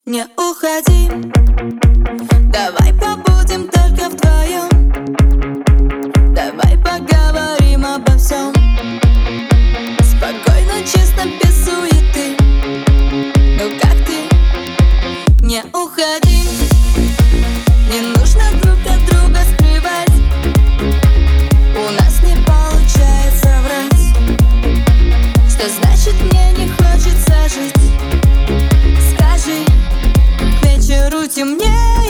Не уходи, давай побудем только вдвоем. Давай поговорим обо всем спокойно, честно, без суеты. Ну как ты? Не уходи, не нужно друг от друга скрывать. У нас не получается врать. Что значит мне не хочется жить? Скажи, к вечеру темнее.